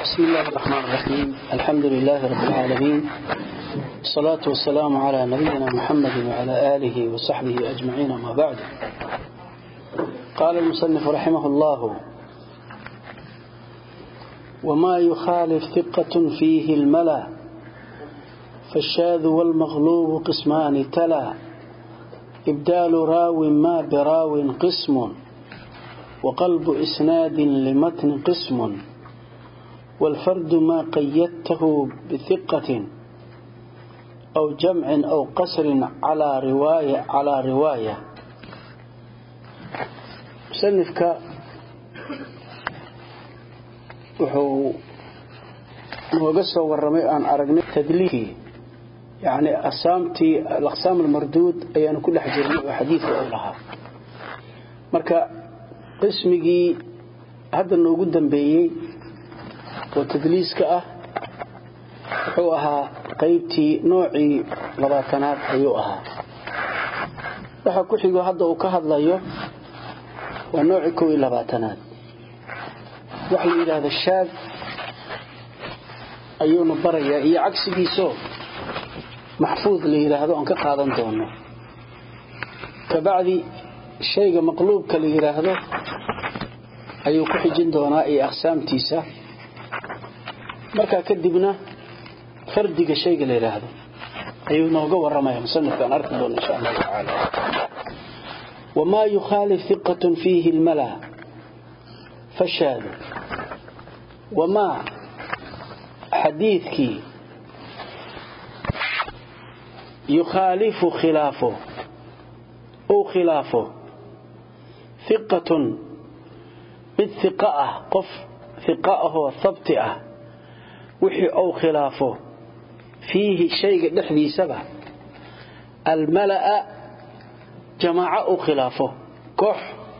بسم الله الرحمن الرحيم. الحمد لله رب العالمين، الصلاة والسلام على نبينا محمد وعلى آله وصحبه أجمعين، ما بعد. قال المصنف رحمه الله: وما يخالف ثقة فيه الملا، فالشاذ والمغلوب قسمان تلا، إبدال راو ما براو قسم، وقلب إسناد لمتن قسم، والفرد ما قيدته بثقة أو جمع أو قصر على رواية. مصنفك وحو نوغسه ورمي أن أرقني تدليكي، يعني الأقسام المردود أيان كل حجرين وحديث أولها مركا قسمي هذا النوغود دنبيي وتدليسك wuxuu ahaa qaybtii noocii labaatanaad ayuu ahaa. waxa ku xigo hadda uu ka hadlayo waa noocii 22aad. waxa la yiraahdo shaad ayuu barayaa iyo cagsigiiso maxfuud la yiraahdo aan ka qaadan doono. kabacdi shayga maqluubka la yiraahdo ayuu ku xijin doonaa iyo aqsaamtiisa. marka kadibna fardiga shayga la yiraahdo ayuu nooga waramaya musannifkan arki doona insha Allah ta'ala. وما يخالف ثقة فيه الملا فشاذ. وما حديثك يخالف خلافه أو خلافه ثقة بالثقاء قف ثقاءه ثبتئه وحي أو خلافه فيه شيء نحذي سبع الملأ جماعة أو خلافه كح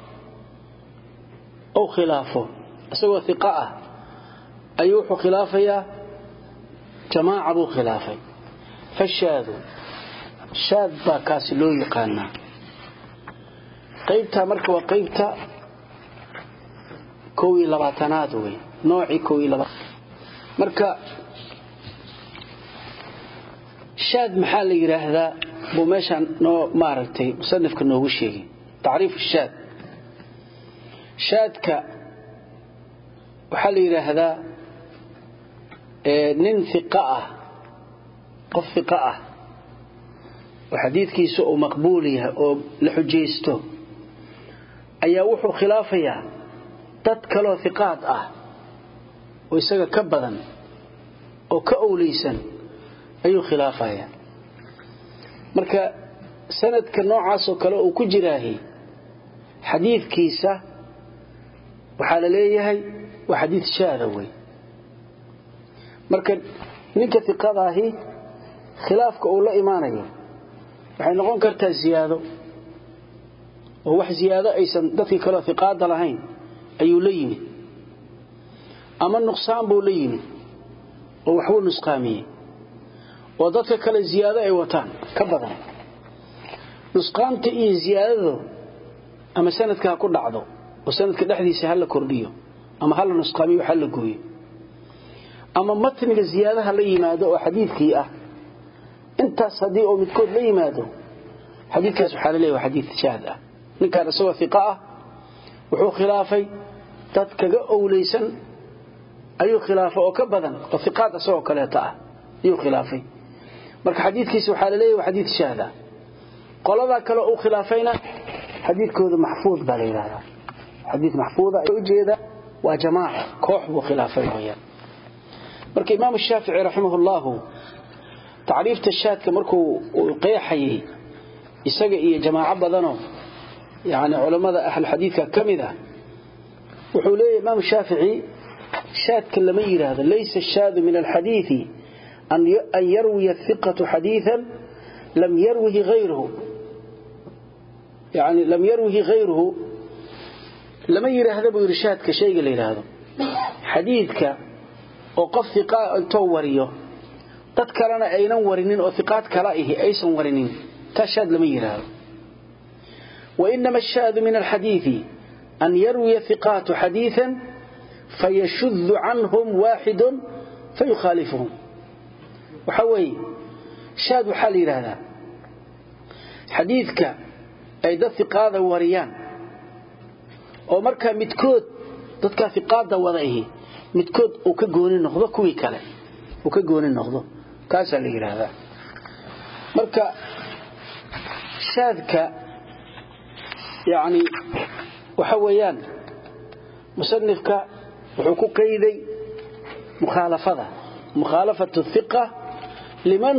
أو خلافه سوى ثقاء أيوح خلافه جماعة أو خلافه فالشاذ شاذ باكاسلو يقانا قيبتا مركة وقيبتا كوي لباتنادوي نوعي كوي لباتنادوي marka shaad maxaa la yiraahdaa buu meeshan noo maaragtay musannifka noogu sheegay taariif shaad. shaadka waxaa la yiraahdaa nin thiqa ah, qof thiqa ah oo xadiidkiisu uu maqbuul yahay oo la xujeysto ayaa wuxuu khilaafayaa dad kale oo thiqaad ah oo isaga ka badan oo ka awleysan ayuu khilaafaya. marka sanadka noocaas oo kale uu ku jiraahay xadiidkiisa waxa la leeyahay waa xadiid shaada way. marka ninka thiqadaahi khilaafka uu la imaanayo waxay noqon kartaa ziyaado oo wax ziyaado aysan dadkii kale thiqaada lahayn ayuu la yimid, ama nuqsaan buu la yimid oo waxuu nusqaamiyay oo dadka kale ziyaado ay wataan ka badan. nusqaanta iyo ziyaadadu ama sanadka ku dhacdo oo sanadka dhexdiisa hal la kordhiyo ama hal nusqaamiyo hal la gooyo, ama matniga ziyaadaha la yimaado oo xadiidkii ah intaas hadii oo midkood la yimaado xadiidkaas waxa la leeyahay xadiid shaad ah. ninkaan asoo thiqa ah wuxuu khilaafay dad kaga awleysan ayuu khilaafo oo ka badan oo thiqaad asoo kaleeta ah ayuu khilaafay. marka xadiidkiisa waxa la leeyahay xadiid shaada. qolada kale oo khilaafayna xadiidkooda maxfuud baa la yiraahdaa. xadiid maxfuuda ay u jeeda waa jamaaca koox buu khilaafay weeyaan. marka imaam shaafici rahimahullah taariifta shaadka markuu qeexayay isaga iyo jamaaca badano yaani culimada ahl xadiidka kamida wuxuu leeyahay imaam shaafici شاذ لما يراهد ليس الشاذ من الحديث أن يروي الثقة حديثا لم يروه غيره، يعني لم يروه غيره. لما يراهد أبو يرشاد كشيء اللي يراهد حديثك وقف ثقاء توريه تذكرنا أي نورنين وثقات كرائه أي سنورنين تشاد لما يراهد. وإنما الشاذ من الحديث أن يروي ثقات حديثا فيشذ عنهم واحد فيخالفهم وحوي شاذ وحال هذا حديثك أي دثقاذ وريان oo marka midkood dadka fiqaada wadaayay midkood uu ka gooni noqdo kuwii kale uu ka gooni noqdo kaas la yiraahdaa marka shaadka yaani waxa weeyaan musannifka wuxuu ku qeyday mukhalafatu thiqa liman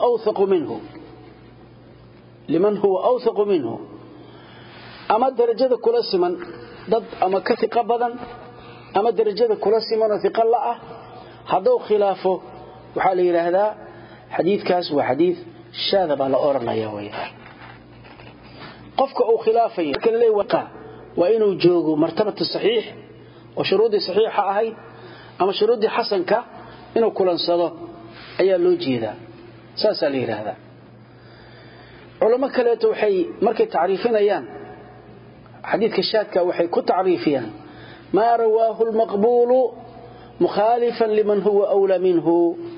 huwa awthaq minhu ama darajada kula siman dad ama ka thiqa badan ama darajada kula siman oo thiqa la ah haduu khilaafo waxa la yiraahdaa xadiidkaas waa xadiid shaada baa la oranaya weeyaan qofka uu khilaafay kan leeyahay waa inuu joogo martabada saxiix oo shuruudi saxiixa ahay ama shuruudi hasanka inuu kulansado ayaa loo jeedaa saas la yiraahdaa culimo kale waxay markay taariifinayaan حديث الشاذ وحي كتعريفيا ما رواه المقبول مخالفا لمن هو أولى منه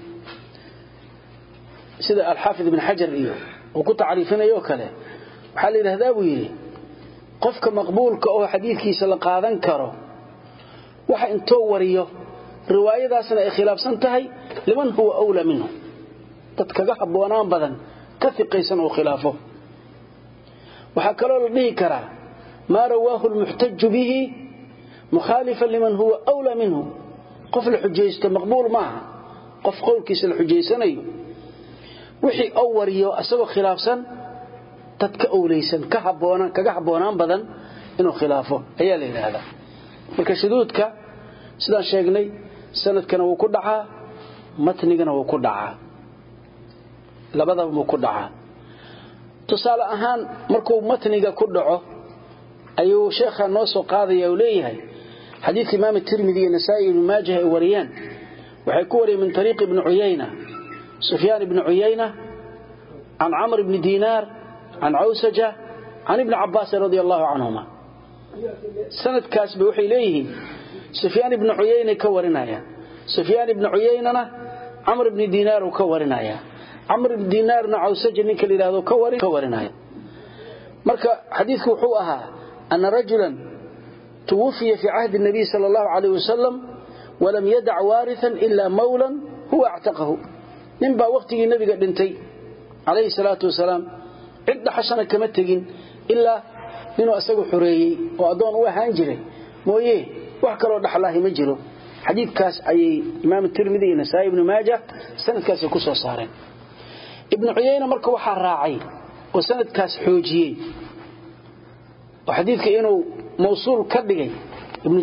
سيد الحافظ بن حجر وكتعريفنا يوكله وحال الهداوي قفك مقبول كأو حديث كيس لقاذن كره وحي انتو وريه رواية داسنا خلاف سنتهي لمن هو أولى منه تتكقحب ونام بذن كثقيسا وخلافه وحكالو لديه كره ما رواه المحتج به مخالفا لمن هو أولى منه قف الحجيست مقبول معه قف قولكيس الحجيساني وحي أوريو أسوى خلافسا تتك أوليسا كحبونان بدن إنه خلافه هي لين هذا marka shuduudka sidaan sheegnay sanadkana wuu ku dhacaa matnigana wuu ku dhacaa labadaba wuu ku dhacaa tusaale ahaan markuu matniga ku dhaco ayuu sheekha noo soo qaadaya oo leeyahay xadiis imaam at-Tirmidhi iyo Nasa'i ibn Majah ay wariyaan waxay ku wariyeen min tariiq ibn Uyayna Sufyan ibn Uyayna an Amr ibn Dinar an Awsaja an ibn Abbas radiyallahu anhuma sanadkaas bay waxay leeyihiin Sufyan ibn Uyayna ka warinaya Sufyan ibn Uyaynana Amr ibn Dinar ka warinaya Amr ibn Dinarna Awsaja ninka la yiraahdo ka warinaya marka xadiisku wuxuu ahaa أن رجلا توفي في عهد النبي صلى الله عليه وسلم ولم يدع وارثا إلا مولا هو اعتقه ننبا وقته النبي قد انتي عليه الصلاة والسلام عدة حسنة كمتقين إلا منه أساقه حريي وأدون وهانجره مويه وحكروا نحلاه مجره حديث كاس أي إمام الترمذي نسائي ابن ماجه سنة كاس يكسو صارين ابن عيينة مركو وحا راعي وسنة كاس حوجيي وحديثك إنه موصول كبغي ابن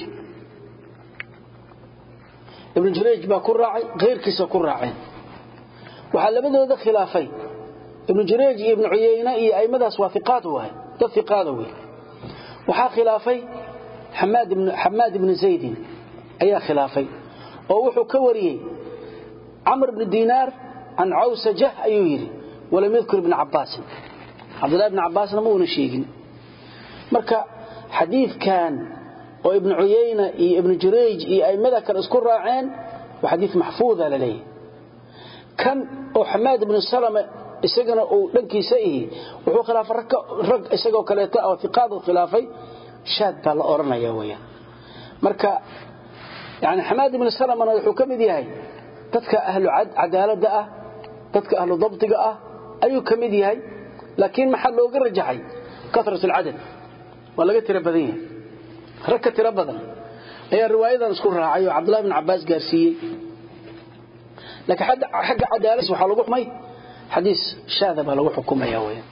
جريج باكون راعي غير كيسا كون راعي وحلبده ذا خلافي ابن جريج ابن عيينة أي مدى سوافقاته تثقاته وحا خلافي حماد بن زيد أي خلافي ووحو كوريه عمر بن دينار عن عوسجه أيويري ولم يذكر ابن عباس عبد الله بن عباس نمو نشيقين marka xadiidkan oo ibn Uyayna iyo ibn Jurayj iyo ay madakar isku raaceen waa xadiis mahfuuz ah leeyahay kan oo Hamad ibn Salama isagana uu dhankiisa wuxuu khilaafay rag isagoo kaleeto oo fiqaadu khilaafay shaad baa la oranaya weeyaan marka yani Hamad ibn Salama wuxuu kamid yahay dadka ahlu cadaalada ah dadka ahlu dabtiga ah ayuu kamid yahay laakiin maxaa looga rajaxay kasrat al-adad walaga tira badan yahay raka tira badan ayaa riwaayadan isku raacay oo Abdullah ibn Abbas gaarsiiyay laakiin xagga cadaalad waxa lagu xumay xadiis shaada baa lagu xukumaya weeyaan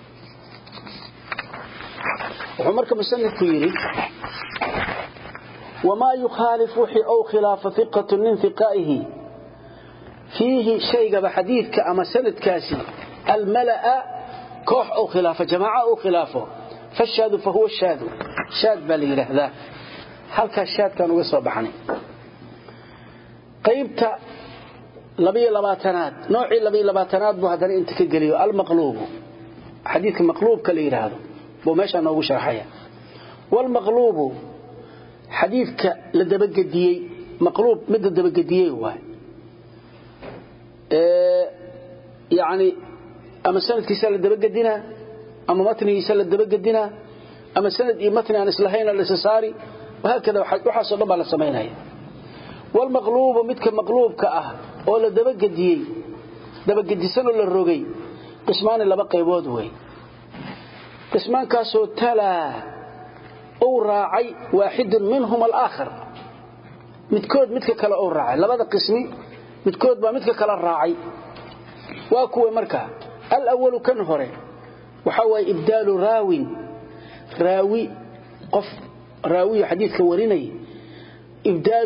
wuxuu marka musannifku yiri wama yukhalifu aw khilafa thiqatun min thiqaihi fihi shayga hadithka ama sanadkaasi al-mala'a koox aw khilafa jamaa aw khilafo فالشاذ فهو الشاذ شاذ بالي له halka shaadkan uga soo baxnay qaybta 22aad nooci 22aad buu hadana inta ka galiyo al maqlub hadithka maqlubka la yiraahdo buu meesha noogu sharxaya wal maqlub xadiidka la dabagediyay maqluub mid la dabagediyay waay يعني أما سند كيسا للدبقدنا أما متن كيسا للدبقدنا أما سند متن عن إسلاحين الإسساري وهكذا وحصل الله على سمينها والمغلوب متك مغلوب كأه ولا دبقدي دبقدي سنو للرقي قسمان اللي بقى يبودوي قسمان كاسو تلا أو راعي واحد منهم الآخر متكود متك كلا أو راعي لبدا قسمي متكود با متك كلا الراعي واكو مركا الأول كان هوري وحوى إبدال راوي قف راوي حديث كوريني إبدال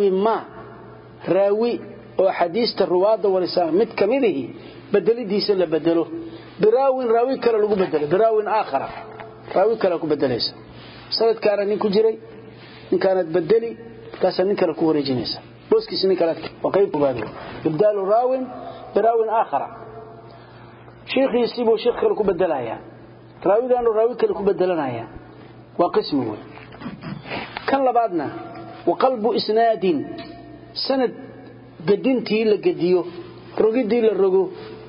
راوي وحديث الرواد والرسالة متكمله بدلي دي سلا بدله راوي كلا لغو بدله براوي آخر راوي كلا لغو بدليسا سنة كان نينكو جري إن كانت بدلي كاسا نينكا لكو وريجينيسا بوسكي سنينكا لك وقيب بادو إبدال براوي آخر شيخ يسيبه شيخ كلا لكو بدلايا راوي دانو راوي كلا لكو بدلنايا وقسمه كان لبعضنا وقلب إسناد سند قدينتي لقديو رقدي للرقو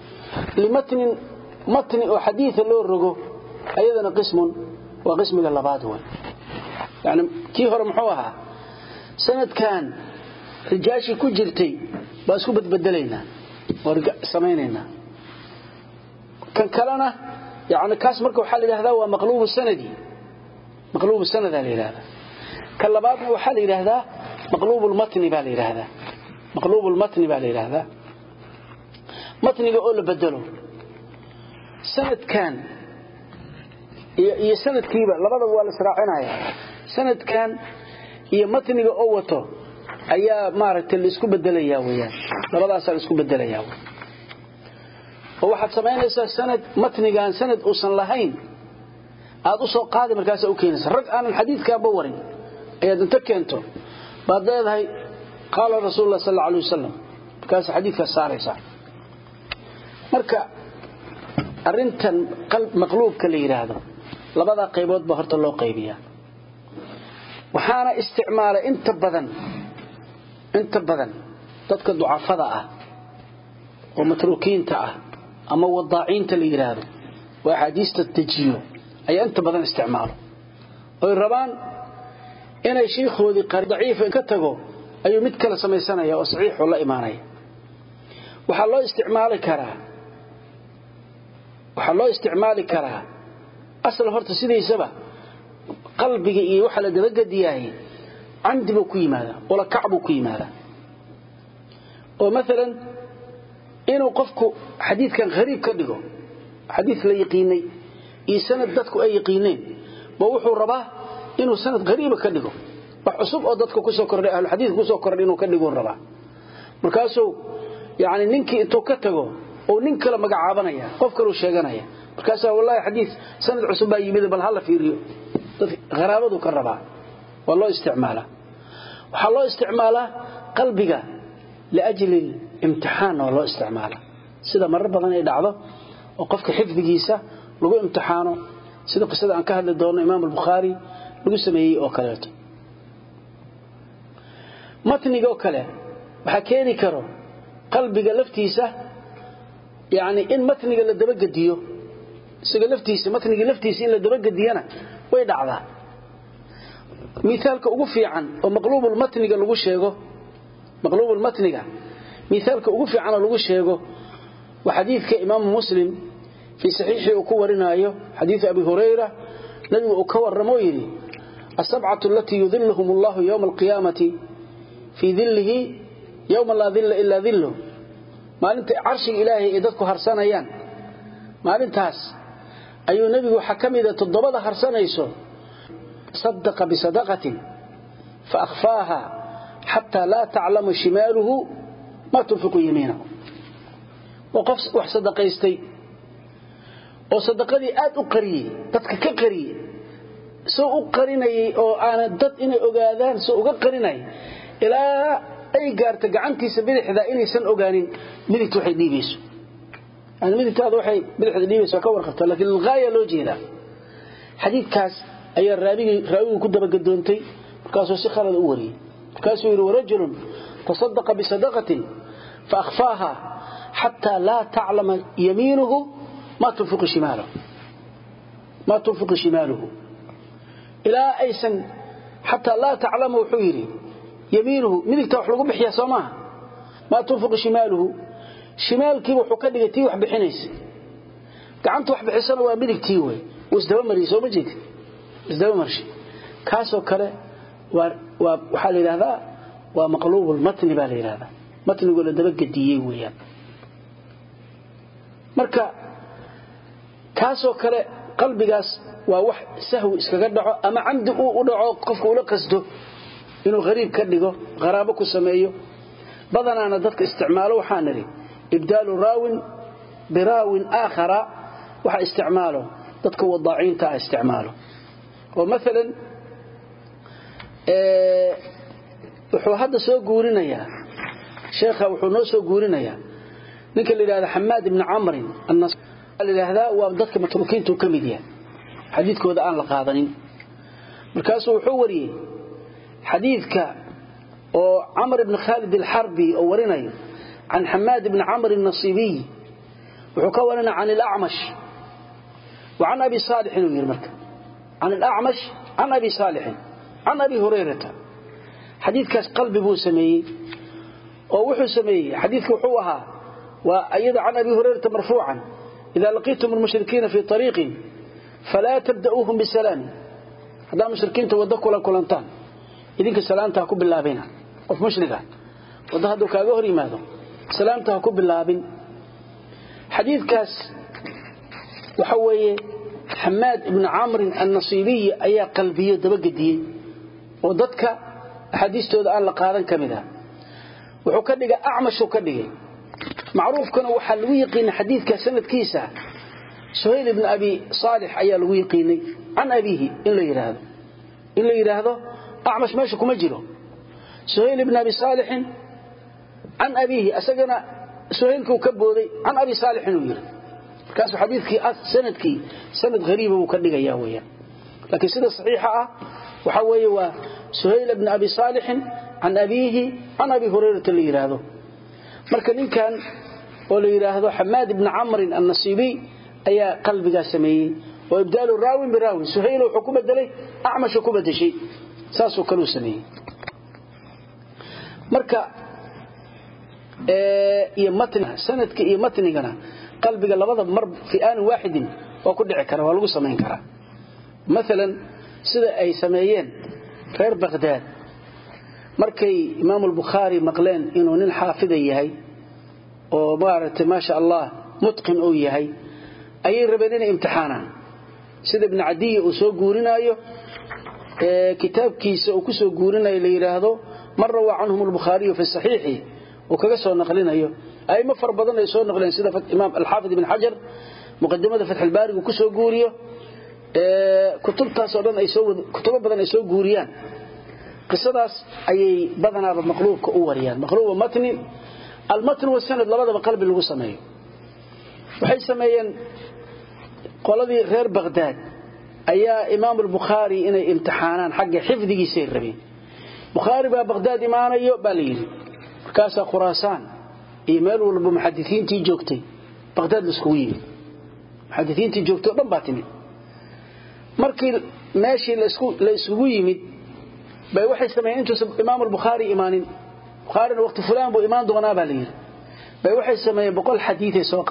متن أو حديث له الرقو أيضا قسم وقسم للبعض هو يعني كيف رمحوها سند كان رجاشي كجرتي باسكو بدلينا ورجع سمينينا كان كلنا يعني كاس مركو حال هذا هو مقلوب السند هذا كلباتنا وحال هذا مقلوب المتن هذا مقلوب المتن هذا متن يقول بدله سند كان سند كيبا لبدا waa la israacinaya sanad kan iyo matniga oo wato ayaa maaragtay la isku bedelaya weeyaan labadaas la isku bedelaya oo waxaad sameynaysaa sanad matnigan sanad uusan lahayn aad u soo qaadi markaas u keenaysa rag aan xadiidka ba warin ayaad inta keento baad leedahay qala rasuulullah sallallahu alayhi wasallam kaas xadiidka saaraysa marka arintan qalb maqluubka la yiraahdo labada qaybood ba horta loo qaybiyaa waxaana isticmaala inta badan dadka ducafada ah oo matruukiinta ah ama wadaaciinta la yiraahdo waa xadiista tajiyo ay inta badan isticmaalo oo rabaan inay sheekhoodii qari daciif ka tago ayuu mid kala samaysanaya oo saxiix la iimaanaya waxa loo isticmaali karaa asal horta sideysaba qalbiga iyo waxa la dabagadiyahay عندي بو كيمادا ولا كعبو كيمادا ومثلا انه قفكو حديث كان غريب كدغو حديث لا يقيني اي سند ددكو اي يقينين با وحو ربا انه سند غريب كدغو وحسب او ددكو كسو كردي اهل الحديث كسو كردي انه كدغو ربا markaasoo yaani ninkii intuu ka tago oo nin kala magacaabanaya qof kale uu sheeganaya markaas wallahi xadiis sanad cusub baa yimid bal hal fiiriyo dad qaraabadu ka rabaa والله استعماله وحلو استعماله قلبك لأجل الامتحان والله استعماله سيدا مرة بدن اي دعوه وقفك حفظيسا لغو امتحانه سيدا قصدا عن كهل الدون امام البخاري لغو سميه او كلاته متنك او كلا وحكيني كرو قلبك لفتيسا يعني ان متنك لدبقديو سيدا لفتيسا متنك لفتيسا ان لدبقديانا ويدعوه مثالك ugu fiican oo maqluubul matniga lagu sheego maqluubul matniga مثالك ugu fiican lagu sheego wa xadiidka Imam Muslim fi sahihi uu ku warinayo xadiis Abi Hurayra nabigu uu ka waramo yiri as-sab'atu allati yudhilluhum Allah yawm al-qiyamati fi dhillihi yawma la dhilla illa dhilluhu maalinta arshiga Ilaahay ee dadku harsanayaan maalintaas ayuu nabigu xakamida todobada harsanayso صدق بصدقة فأخفاها حتى لا تعلم شماله ما تنفق يمينه وقف وحصدقيستي وصدقدي آد أقري تدك كقري سو أقريني أو أنا ضد إني أقادان سو أقريني إلى أي قارت قعنتي سبيل حذا إني سن أقانين ملي توحي ديبيس أنا ملي تاد وحي ملي حذا ديبيس وكور خفت لكن الغاية لو جيدا حديث كاس أي الرابي ku daba gadoontay كاسو سخلد أوري كاسو رجل تصدق بصدقة فأخفاها حتى لا تعلم يمينه ما تنفق شماله إلى أيسن حتى لا تعلم حيري يمينه مدك توحلق بحيا سماه ما تنفق شمال كي وحكدغ تي wax bixinaysa gacanta wax bixisana waa midigtii way isdaba mariso ma jeed isdaba marshi kaaso kale waxa la yiraahdaa waa maqluubul matni baa la yiraahdaa matnigu la daba gadiyay weeyaan marka kaasoo kale qalbigaas waa wax sahwi iskaga dhaco ama camdi uu dhaco qofku ula qasdo inuu qariib ka dhigo qaraabo ku sameeyo badanaana dadka isticmaalo waxaan niri ibdaalu raawin biraawin aakhara waxa isticmaalo dadka wadaciinta isticmaalo oo mesela wuxuu hadda soo guurinayaa sheekha wuxuu noo soo guurinayaa ninka la yiraahdo Hammad ibn Amr an-Nas la yiraahdo waa dadka matruukiintu kamid yahay xadiidkooda aan la qaadanin markaas wuxuu wariyay xadiidka oo Amr ibn Khalid al-Harbi oo warinayo عن حماد بن عمرو النصيبي وحكورنا عن الأعمش وعن أبي صالح ويرمك عن الأعمش عن أبي صالح عن أبي هريرة حديث كاس قلب بو سمي ووحو سمي حديث وحوها وأيضا عن أبي هريرة مرفوعا إذا لقيتم المشركين في طريق فلا تبدأوهم بالسلام هذا المشركين تودكوا لكولانتان إذنك السلام تحكوا بالله بينا وفي مشركة وضهدوا كاغهري ماذا سلامته كب اللابن حديث كاس وحوي حماد بن عمرو النصيبي أي قلبية دبقدي وضدك حديثته الآن لقارن كمذا وحكدق أعمش وكدق معروف كانوا وحلويقين حديث كسنة كيسة سهيل بن أبي صالح أي الويقيني عن أبيه إلا يرهده أعمش ماشي مجره سهيل بن أبي صالح عن أبيه أسجنا سهيلك وكبودي عن أبي صالح وير كاس حديثك سند غريبة وكدق إياه لكن سنة صحيحة وحوي وسهيل بن أبي صالح عن أبيه عن أبي هريرة اللي يراهده مركن كان واللي يراهده حماد بن عمرو النصيبي أي قلب سميه وإبدال الراوي براوي سهيل وحكومة دلي أعمش حكومة شيء ساسو كانوا سميه مركا iyo matn sanadka iyo matnigana qalbiga labada mar fi aan waahidin oo ku dhici kara waa lagu sameyn karaa midalan sida ay sameeyeen reer Baghdad markay Imam al-Bukhari maqleen inuu nin xaafid yahay oo maartay ma sha Allah mutqin oo yahay ayay rabeen inay imtixaanaan sida ibn Adi uu soo guurinayo kitaabkiisa uu ku soo guurinayo la yiraahdo marra wa anhum al-Bukhari fi sahihi وكذا سو نقلينايو اي ما فر بدن اي سو نقلين سيده امام الحافظ ابن حجر مقدمه فتح الباري وكسو غوريو كتبتاس oo dhan ay soo kutubo badan ay soo guuriyaan qisadaas ayay badanaaba maqluubka u wariyaan maqluub matni al-matn wa sanad labadaba qalbi lagu sameeyo waxay sameeyeen qoladii reer Baghdad ayaa Imam al-Bukhari inay imtixaanaan xagga xifdigiisa rabeen Bukhari ba Baghdad imaanayo baliyay كاسا خراسان إيميل والبو محدثين تي جوكتي بغداد لسكوية محدثين تي جوكتي ودن باتني مركي ماشي لسكوية مد باي وحي سمعين انتو إمام البخاري إيمانين بخاري وقت فلان بو إيمان دوغنا بالير باي وحي سمعين بقول حديثي سوق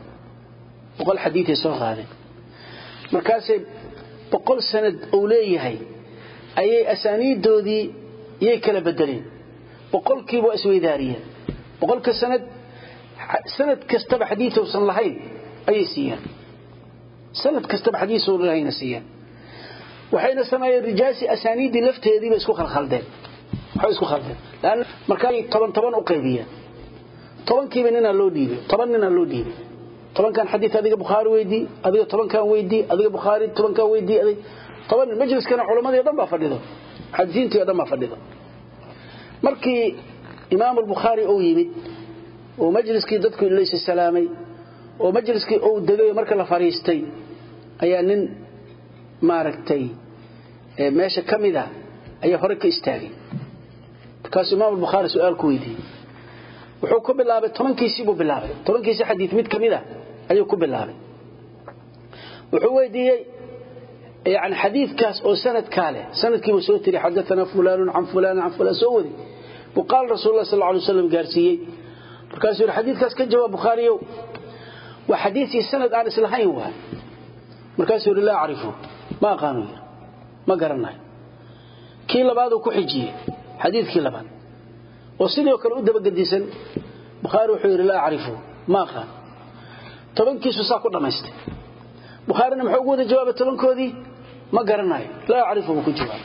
هذا مركاسي بقول سند أوليه هاي أي أسانيد دودي يكلا بدلين boqolkiiba isweydaariyeen boqolka sanad kasta xadiis oo san lahayn ay siiyaan sanad kasta xadiis oo lahayn siiyaan waxayna sameeyeen rijaasi asaaniidi lafteedii bay isku khalkhaldeen laan markay 10 u qaybiyeen 10 kiiba nina loo dhiibay 10 nina loo dhiibay 10 kan xadiis adiga Bukhari weydii adiga 10 kan weydii adiga Bukhari 10 kan weydii adiga 10 majliskana culimada dhan baa fadhido xadiisintii dhan baa fadhido markii Imam al-Bukhari oo yimid oo majliskii dadku ilaysa salaamay oo majliskii oo dagay marka la fariistay ayaa nin maaragtay meesha kamida ayaa hore ka istaagay kaas imaam al-bukhari su'aal ku weydiiyay wuxuu ku bilaabay 10kiisii buu bilaabay 10kiisii xadiis mid kamida ayuu ku bilaabay wuxuu weydiiyay يعني حديث كاس أو سند كاله سند كي وسوتري حدثنا فلان عن فلان عن فلان سودي وقال رسول الله صلى الله عليه وسلم قارسيي فكاس الحديث كاس كان جواب بخاري وحديثي سند عن سلحين وها مركاس لا أعرفه ما قانون ما قرنا كي لبعض وكحجي حديث كي لبعض وصلي وكان أدب قديسا بخاري وحير لا أعرفه ما قان طبعا كيس وساقو دمست بخاري محوقود جواب طبعا كودي ما قرناي لا أعرفه بكل جواب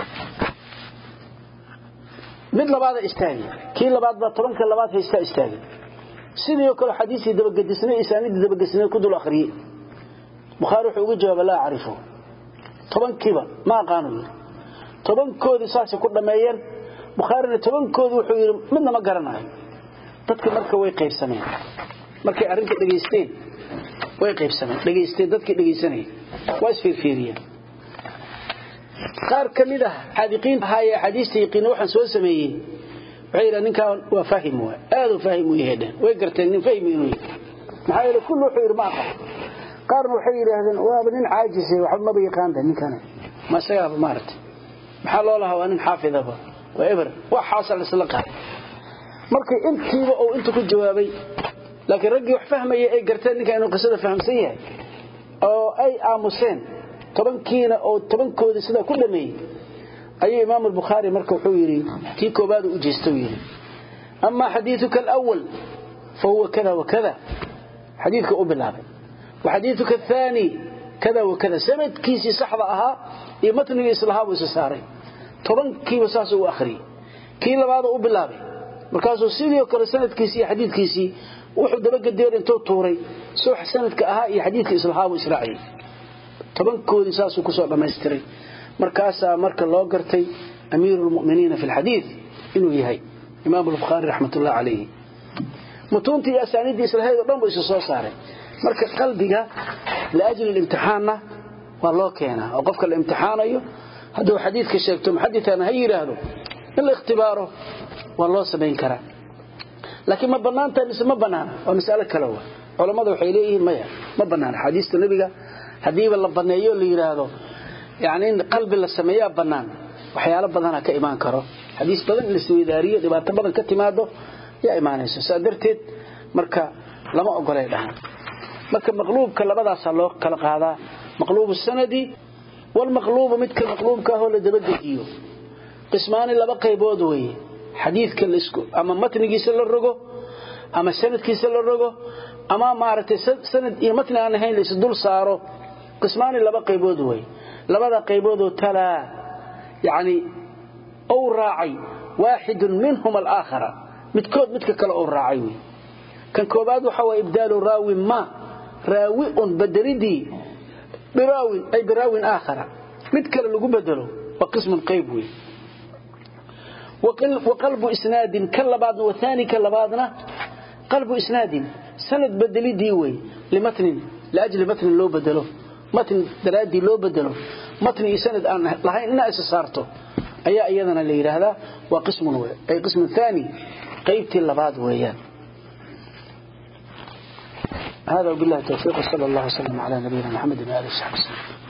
مثل بعض استاغي كي لبعض طبعا لبعض استاغي سيدي يقول حديثي دبا قدسنا إسانيد دبا قدسنا كدو الأخرين بخاري حوقود جواب لا أعرفه طبعا كيبا ما قانون طبعا كودي ساسي كل مايان بخاري طبعا كودي وحوير منا ما قرناي dadka marka way qaybsameen markay arinka dhageysteen way qaybsameen dhageysteen dadkii dhageysanay waa isfiirfiiriyeen qaar kamida xadiqiin haya xadiista yaqiin waxaan soo sameeyay waxay ninkan waa fahim waa aad u fahim u yahay way garteen nin fahim inuu maxaa yeelay kullu xir ma qaar waxay yiraahdeen waa nin caajis ah wax ma yaqaan ninkan ma saga maartay maxaa loo lahaa waa nin xaafidaba waa eber wax xasal isla qaad markii intiiba oo inta ku jawaabay laakiin ragii wax fahmay ay garteen ninka inuu qisada fahamsan yahay oo ay aamuseen tobankiina oo tobankoodi sida ku dhameeyay ayuu imaam al-bukhari marka wuxuu yiri tii koobaad u jeestay yiri amma hadithuka al-awwal fa huwa kada wa kada hadithka u bilaabay wa hadithuka athani kada wa kada sanadkiisi saxda aha iyo matniga islaahu saaray tobankiiba saas uu akhri kii labaad u bilaabay markaasuu sidoo kale sanadkiisi xadiidkiisi wuxuu daba gadeer intuu tuuray soo sanadka ahaa iyo xadiidka islaahu israaciil tobankoodi saas uu ku soo dhameystiray markaas marka loo gartay amiirul mu'miniin fi alhadith inuu yahay imaam al-bukhari rahmatullah alayhi mutunti asanidi islaahu dhanba isu soo saaray marka qalbiga la ajli al-imtixaanna waa loo keenaa oo qofka la imtixaanayo haduu xadiidka sheegto muhaddithana hay yiraahdo الاختبار والله سبين كرا لكن ما بنانته ما بنان ومسألة كلوة علماء waxay leeyihiin ma banaan xadiista nabiga hadii la baneeyo la yiraahdo yaani qalbi la sameeyo banaan waxyaalo badan ka iman karo xadiis badan la suudaariyo dhibaato badan ka timaado ya iimaanayso saadarteed marka lama ogolay dhahan marka maqluubka labadaas loo kala qaadaa maqluub sanadi wal maqluub midka maqluubka oo la dabadiyo قسمان لبا قيبود وي حديثك الاسكو اما متنيgiisa la rogo ama sanadkiisa la rogo ama maartay sanad iyo matn aan ahayn la isdul saaro قسمان لبا قيبود وي labada qeybood oo tala yaani oo raacay واحد منهم الاخر midkood midka kale oo raacay wي kan koobaad waxa way ibdaalu raawi ma raawi on badalidi biraawi ay biraawi aakhara mid kale lagu bedelo waa qism qeyb wي وقلب إسناد كاللبادنا وثاني كاللبادنا قلب إسناد سند بدلي ديوي لمتن لأجل متن لو بدلو متن درادي لو بدلو متن يسند أن لهين الناس صارته أيضا اللي هذا وقسم أي قسم ثاني قيبت اللباد ويان هذا وبالله التوفيق صلى الله وسلم على نبينا محمد وآله وصحبه وسلم